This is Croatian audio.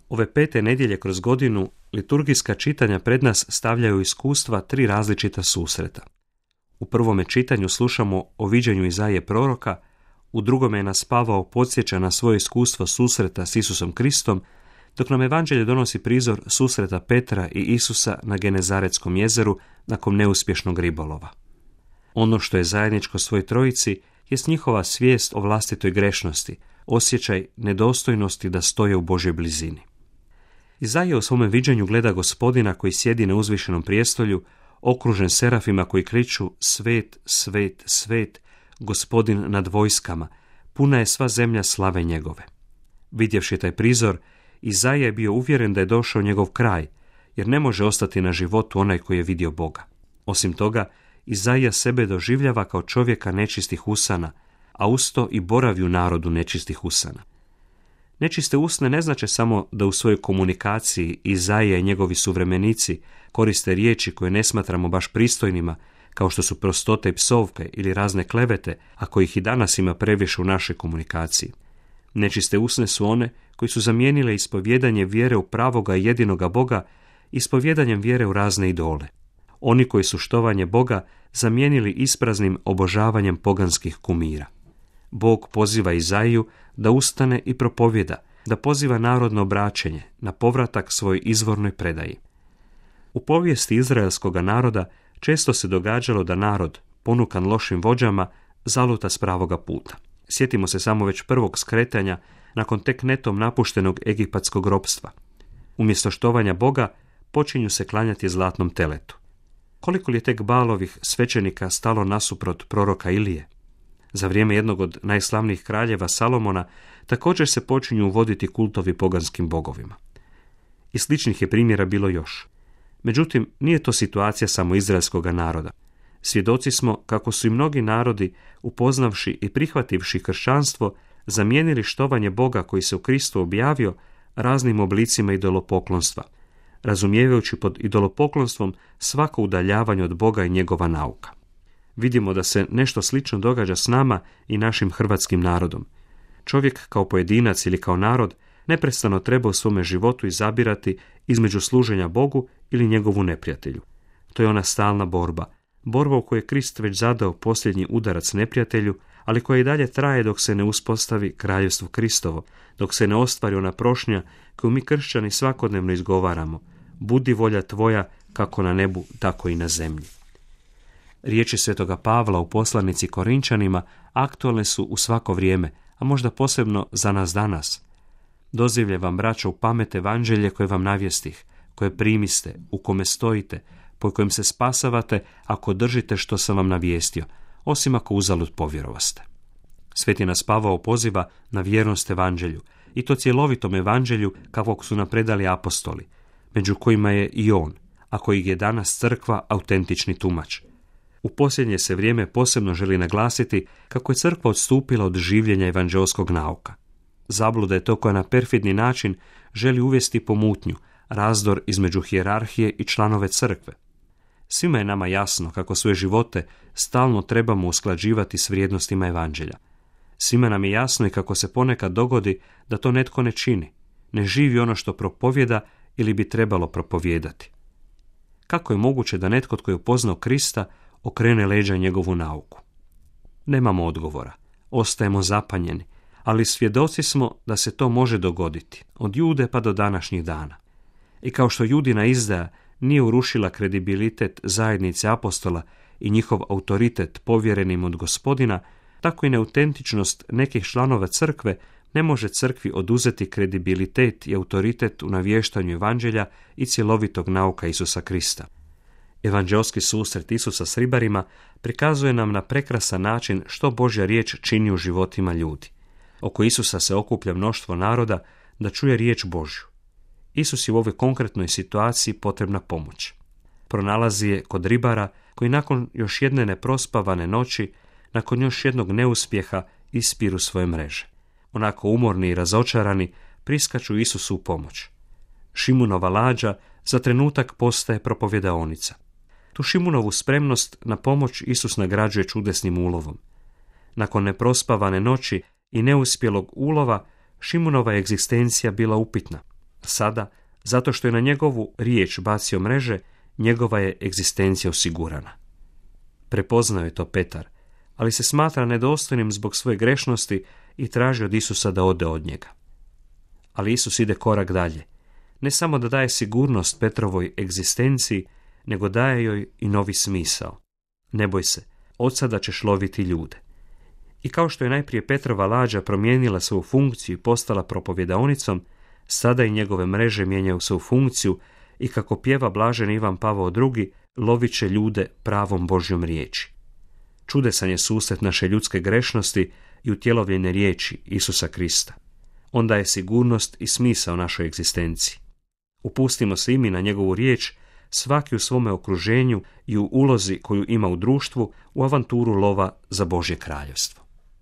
Ove 5. nedjelje kroz godinu liturgijska čitanja pred nas stavljaju iskustva 3 različita susreta. U prvome čitanju slušamo o viđenju Izaije proroka, u drugome nas Pavao podsjeća na svoje iskustvo susreta s Isusom Kristom, dok nam evanđelje donosi prizor susreta Petra i Isusa na Genezaretskom jezeru nakon neuspješnog ribolova. Ono što je zajedničko svoj trojici jest njihova svijest o vlastitoj grešnosti, osjećaj nedostojnosti da stoje u Božjoj blizini. Izaija u svome viđenju gleda Gospodina koji sjedi na uzvišenom prijestolju, okružen serafima koji kriču svet, svet, svet, Gospodin nad vojskama, puna je sva zemlja slave njegove. Vidjevši taj prizor, Izaija je bio uvjeren da je došao njegov kraj, jer ne može ostati na životu onaj koji je vidio Boga. Osim toga, Izaija sebe doživljava kao čovjeka nečistih usana, a usto i boravi u narodu nečistih usana. Nečiste usne ne znače samo da u svojoj komunikaciji Izaija i njegovi suvremenici koriste riječi koje ne smatramo baš pristojnima, kao što su prostote i psovke ili razne klevete, a kojih i danas ima previše u našoj komunikaciji. Nečiste usne su one koji su zamijenile ispovjedanje vjere u pravoga i jedinoga Boga ispovjedanjem vjere u razne idole. Oni koji su štovanje Boga zamijenili ispraznim obožavanjem poganskih kumira. Bog poziva Izaiju da ustane i propovjeda, da poziva narod na obraćenje, na povratak svojoj izvornoj predaji. U povijesti izraelskoga naroda često se događalo da narod, ponukan lošim vođama, zaluta s pravoga puta. Sjetimo se samo već prvog skretanja nakon tek netom napuštenog egipatskog ropstva. Umjesto štovanja Boga počinju se klanjati zlatnom teletu. Koliko li je tek Baalovih svećenika stalo nasuprot proroka Ilije? Za vrijeme jednog od najslavnijih kraljeva Salomona također se počinju uvoditi kultovi poganskim bogovima. I sličnih je primjera bilo još. Međutim, nije to situacija samo izraelskoga naroda. Svjedoci smo kako su i mnogi narodi, upoznavši i prihvativši kršćanstvo, zamijenili štovanje Boga koji se u Kristu objavio raznim oblicima idolopoklonstva, razumijevajući pod idolopoklonstvom svako udaljavanje od Boga i njegova nauka. Vidimo da se nešto slično događa s nama i našim hrvatskim narodom. Čovjek kao pojedinac ili kao narod neprestano treba u svome životu izabirati između služenja Bogu ili njegovu neprijatelju. To je ona stalna borba u kojoj je Krist već zadao posljednji udarac neprijatelju, ali koja i dalje traje dok se ne uspostavi kraljevstvo Kristovo, dok se ne ostvari ona prošnja koju mi kršćani svakodnevno izgovaramo: budi volja tvoja kako na nebu, tako i na zemlji. Riječi svetoga Pavla u poslanici Korinčanima aktualne su u svako vrijeme, a možda posebno za nas danas. Dozivlje vam, braćo, u pamet evanđelje koje vam navjestih, koje primiste, u kome stojite, po kojem se spasavate ako držite što sam vam navijestio, osim ako uzalud povjerovaste. Sveti nas Pavao poziva na vjernost evanđelju, i to cjelovitom evanđelju kakvog su nam predali apostoli, među kojima je i on, a kojeg je danas crkva autentični tumač. U posljednje se vrijeme posebno želi naglasiti kako je crkva odstupila od življenja evanđelskog nauka. Zabluda je to koja na perfidni način želi uvesti pomutnju, razdor između hijerarhije i članove crkve. Svima je nama jasno kako svoje živote stalno trebamo usklađivati s vrijednostima evanđelja. Svima nam je jasno i kako se ponekad dogodi da to netko ne čini, ne živi ono što propovjeda ili bi trebalo propovijedati. Kako je moguće da netko tko je upoznao Krista okrene leđa njegovu nauku? Nemamo odgovora, ostajemo zapanjeni, ali svjedoci smo da se to može dogoditi, od Jude pa do današnjih dana. I kao što Judina izdaja nije urušila kredibilitet zajednice apostola i njihov autoritet povjerenim od Gospodina, tako i neautentičnost nekih članova crkve ne može crkvi oduzeti kredibilitet i autoritet u navještanju evanđelja i cjelovitog nauka Isusa Krista. Evanđelski susret Isusa s ribarima prikazuje nam na prekrasan način što Božja riječ čini u životima ljudi. Oko Isusa se okuplja mnoštvo naroda da čuje riječ Božju. Isus je u ovoj konkretnoj situaciji potrebna pomoć. Pronalazi je kod ribara koji nakon još jedne neprospavane noći, nakon još jednog neuspjeha ispiru svoje mreže. Onako umorni i razočarani priskaču Isusu u pomoć. Šimunova lađa za trenutak postaje propovjedaonica. Tu Šimunovu spremnost na pomoć Isus nagrađuje čudesnim ulovom. Nakon neprospavane noći i neuspjelog ulova, Šimunova je egzistencija bila upitna. Sada, zato što je na njegovu riječ bacio mreže, njegova je egzistencija osigurana. Prepoznao je to Petar, ali se smatra nedostojnim zbog svoje grešnosti i traži od Isusa da ode od njega. Ali Isus ide korak dalje. Ne samo da daje sigurnost Petrovoj egzistenciji, nego daje joj i novi smisao. Ne boj se, od sada ćeš loviti ljude. I kao što je najprije Petrova lađa promijenila svoju funkciju i postala propovjedaonicom, sada i njegove mreže mijenjaju svoju funkciju i kako pjeva blaženi Ivan Pavao II, lovit će ljude pravom Božjom riječi. Čudesan je susret naše ljudske grešnosti i utjelovljene riječi Isusa Krista. On daje sigurnost i smisao našoj egzistenciji. Upustimo se i mi na njegovu riječ, svaki u svome okruženju i u ulozi koju ima u društvu, u avanturu lova za Božje kraljevstvo.